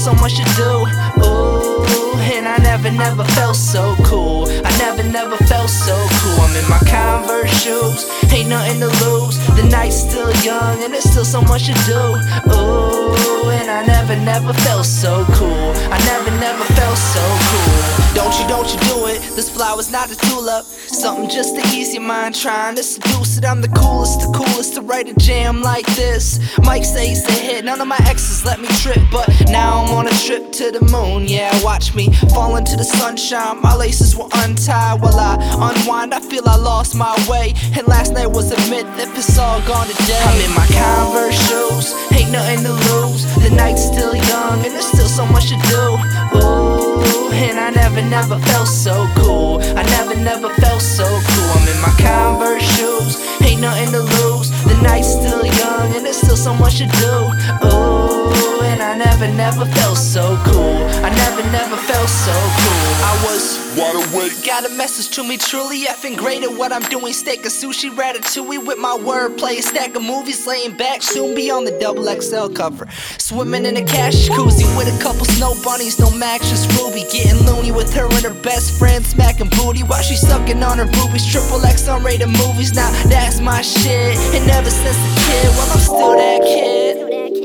so much to do. Ooh, and I never felt so cool. I never felt so cool. I'm in my Converse shoes, ain't nothing to lose. The night's still young and there's still so much to do. Ooh, and I never felt so cool. I never felt so cool. Don't you do it. This flower's not a tulip. Something just to ease your mind, trying to seduce it. I'm the coolest to write a jam like this. Mike says the hit, none of my exes let me trip, but now I'm on a trip to the moon. Yeah, watch me fall into the sunshine. My laces will untie while I unwind. I feel I lost my way, and last night was a myth. If it's all gone today, I'm in my Converse shoes, ain't nothing to lose. The night's still young and there's still so much to do. Ooh, and I never felt so cool. I never felt so cool. I'm in my Converse shoes, ain't nothing to lose. The night's still young and there's still so much to do. Ooh, and I never felt so cool. I never felt so cool. I was wide awake. Got a message to me, truly effing great at what I'm doing. Steak and sushi, ratatouille with my wordplay. A stack of movies laying back, soon be on the XXL cover. Swimming in a cash jacuzzi with a couple snow bunnies, no Max, just Ruby. Getting loony with her and her best friend, smacking booty while she sucking on her boobies. XXX unrated movies, now that's my shit. And ever since a kid, well I'm still that kid.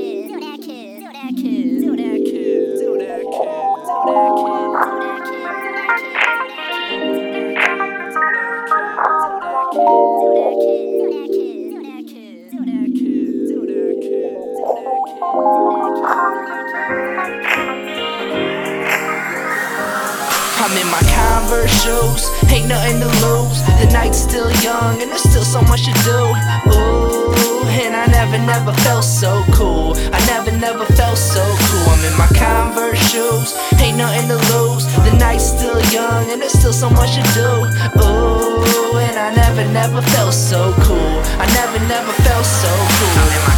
I'm in my Converse shoes, ain't nothing to lose. The night's still young and there's still so much to do. Ooh, and I never felt so cool. I never felt so cool. I'm in my Converse shoes, ain't nothing to lose. The night's still young and there's still so much to do. Ooh, and I never felt so cool. I never felt so cool. I'm in my